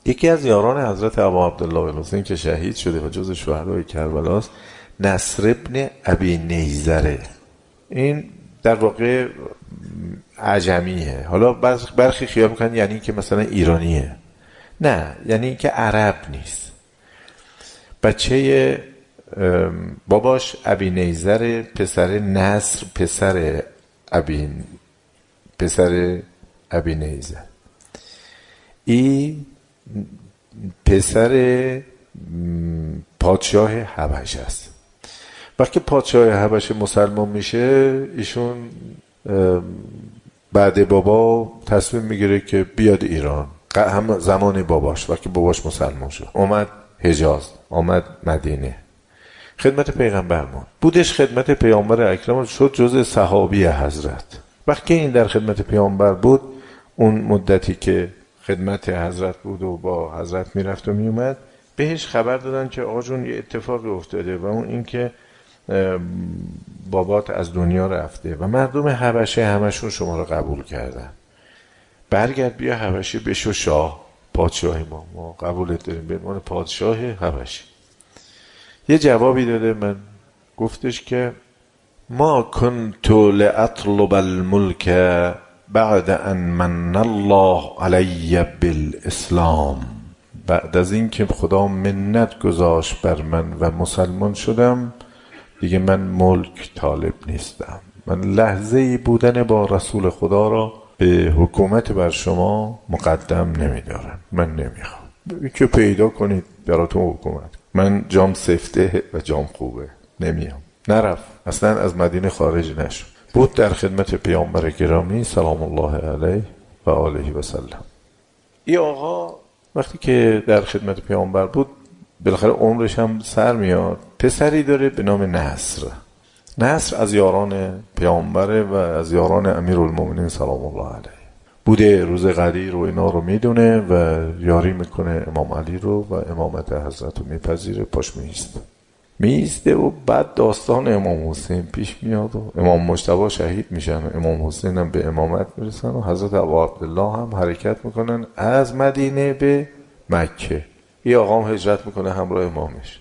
یکی از یاران حضرت ابا عبدالله الحسین که شهید شده و جز شهدای کربلاست نصر ابن ابی نیزره. این در واقع عجمیه. حالا برخی خیال میکنن یعنی که مثلا ایرانیه، نه، یعنی که عرب نیست. بچه باباش ابی نیزره، پسر نصر پسر ابی نیزر. این پسر پادشاه حبش است. وقتی پادشاه حبش مسلمان میشه، ایشون بعد بابا تصمیم میگیره که بیاد ایران. هم زمان باباش، وقتی باباش مسلمان شد، اومد حجاز، اومد مدینه، خدمت پیغمبر بودش. خدمت پیامبر اکرم شد جز صحابی حضرت. وقتی این در خدمت پیامبر بود، اون مدتی که خدمت حضرت بود و با حضرت میرفت و میومد، بهش خبر دادن که آقا جون یه اتفاقی افتاده و اون این که بابات از دنیا رفته و مردم حبشه همشون شما رو قبول کردن. برگرد بیا حبشه بشو شاه، پادشاه ما قبولت داریم به عنوان پادشاه حبشه. یه جوابی داده من، گفتش که ما کنت لأطلب الملك بعد ان من الله علی بالاسلام. بعد از این که خدا منت گذاشت بر من و مسلمان شدم، دیگه من ملک طالب نیستم. من لحظه‌ای بودن با رسول خدا را به حکومت بر شما مقدم نمیدارم. من نمیخوام که پیدا کنید براتون حکومت. من جام سفته و جام خوبه، نمیام. نرفت، اصلا از مدینه خارج نشد. بود در خدمت پیامبر گرامی سلام الله علیه و آله و سلم. این آقا وقتی که در خدمت پیامبر بود، بالاخره عمرش هم سر میاد. پسری داره به نام نصر. نصر از یاران پیامبره و از یاران امیرالمومنین سلام الله علیه بوده. روز قدیر و اینا رو میدونه و یاری میکنه امام علی رو و امامت حضرت رو میپذیره. پاش میسته و بعد داستان امام حسین پیش میاد و امام مجتبی شهید میشن و امام حسین هم به امامت میرسن و حضرت ابا عبدالله هم حرکت میکنن از مدینه به مکه. این آقا هم هجرت میکنه همراه امامش.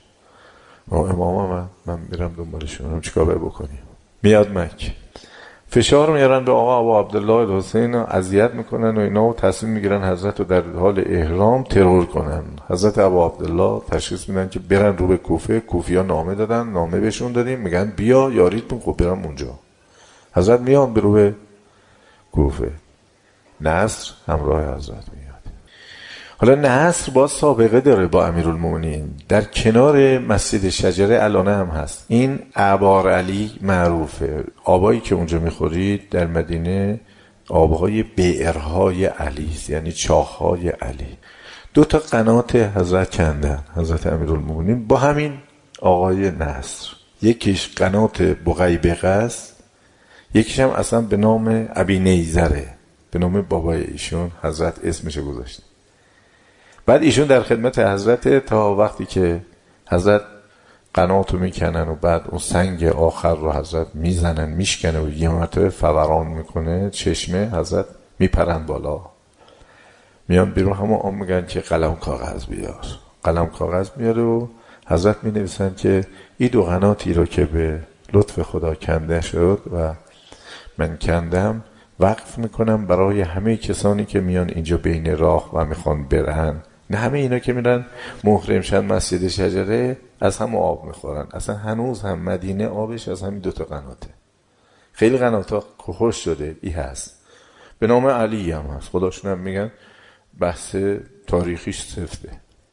امام من میرم دنبالشون، چیکار بکنیم؟ میاد مکه، فشار میارن به آقا ابو عبدالله الحسین، اذیت میکنن و اینا، و تصمیم میگیرن حضرت رو در حال احرام ترور کنن. حضرت ابو عبدالله تشخیص میدن که برن رو به کوفه. کوفیا نامه دادن، نامه بهشون دادیم، میگن بیا یاریتون، خب برن اونجا. حضرت میان به رو به کوفه، نصر همراه حضرت میاد. حالا نصر با سابقه داره با امیرالمومنین. در کنار مسجد شجره الان هم هست. این ابار علی معروفه. آبایی که اونجا میخورید در مدینه آبهای بیعرهای علی، یعنی چاههای علی. 2 قنات حضرت کندن، حضرت امیرالمومنین با همین آقای نصر. یکیش قنات بقیبقه است، یکیش هم اصلا به نام ابی نیزره، به نام بابای ایشون حضرت اسمش گذاشت. بعد ایشون در خدمت حضرت تا وقتی که حضرت قناتو میکنن و بعد اون سنگ آخر رو حضرت میزنن میشکنه و یه مرتبه فوران میکنه چشمه، حضرت میپرن بالا، میان بیرون. همون میگن که قلم کاغذ بیار. قلم کاغذ میاره و حضرت مینویسن که این 2 قناتی رو که به لطف خدا کنده شد و من کندم، وقف میکنم برای همه کسانی که میان اینجا بین راه و میخوان برن. نه همه اینا که میرن محرم شن مسجد شجره از هم آب میخورن. اصلا هنوز هم مدینه آبش از همین 2 قناته. خیلی قناتا خوش شده. ای هست به نام علی هم هست. خداشون هم میگن بحث تاریخیش سفته.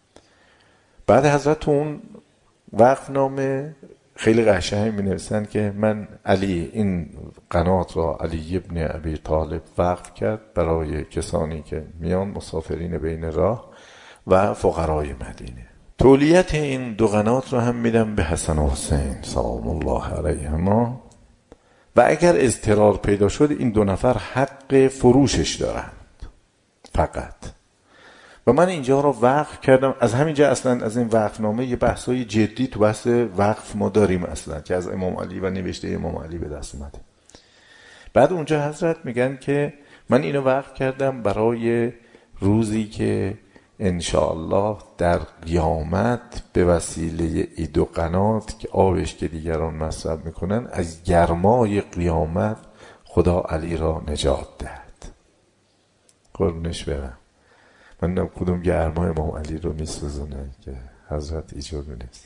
بعد حضرت اون وقف نامه خیلی قشنگ می نویسن که من علی این قنات را علی ابن ابی طالب وقف کرد برای کسانی که میان مسافرین بین راه و فقرای مدینه. تولیت این 2 قنات را هم میدم به حسن و حسین سلام الله علیهما و اگر اضطرار پیدا شد این 2 نفر حق فروشش دارند فقط. و من اینجا رو وقف کردم. از همینجا اصلا از این وقفنامه یه بحثای جدی تو بحث وقف ما داریم اصلا که از امام علی و نوشته امام علی به دست اومده. بعد اونجا حضرت میگن که من اینو وقف کردم برای روزی که انشاءالله در قیامت به وسیله اید و قنات که آبش که دیگران مصرف میکنن، از گرمای قیامت خدا علی را نجات دهد. قربونش برم. من نم کدوم گرمای امام علی رو میسوزونه که حضرت ایجاد نیست.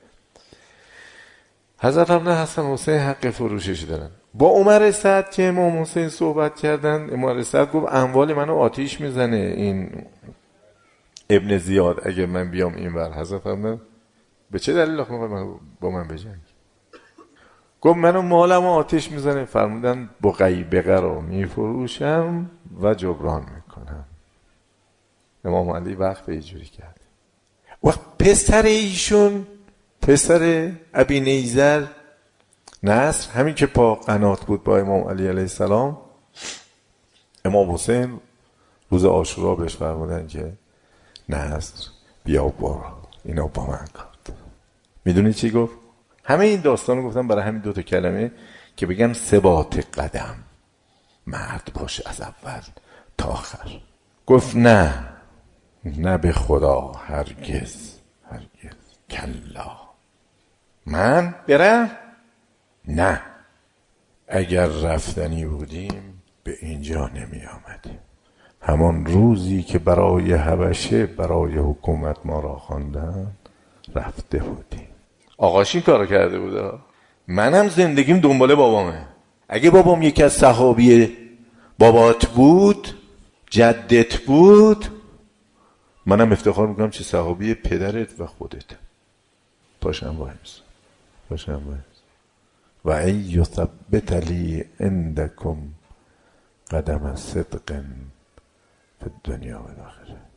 حضرت حسن حسین حق فروشش دارن. با عمر سعد که امام حسین صحبت کردن، امام سعد گفت اموال منو آتیش میزنه این ابن زیاد اگه من بیام این ور. حضرت فرمودن به چه دلیل با من بجنگ؟ گفت منو مالمو آتیش میزنه. فرمودن بقیبقه رو میفروشم و جبران میکنم. امام علی وقت اینجوری کرد. وقت پسر ایشون، پسر ابی نیزر نصر، همین که پا قنات بود با امام علی علیه السلام، امام حسین روز عاشورا بهش فرمودن که نصر بیا برو اینا با من کن. میدونی چی گفت؟ همه این داستان رو گفتم برای همین دوتا کلمه که بگم ثبات قدم، مرد باش از اول تا آخر. گفت نه به خدا، هرگز هرگز، کلا. من برم؟ نه، اگر رفتنی بودیم به اینجا نمی آمدیم. همان روزی که برای حبشه برای حکومت ما را خواندن رفته بودیم. آقاش این کارو کرده بوده. منم زندگیم دنباله بابامه. اگه بابام یکی از صحابی بابات بود، جدت بود، منم افتخار میکنم چه صحابی پدرت و خودت. پاشم وایس و ای یثبت لی عندکم قدم صدق فی الدنیا و الاخره.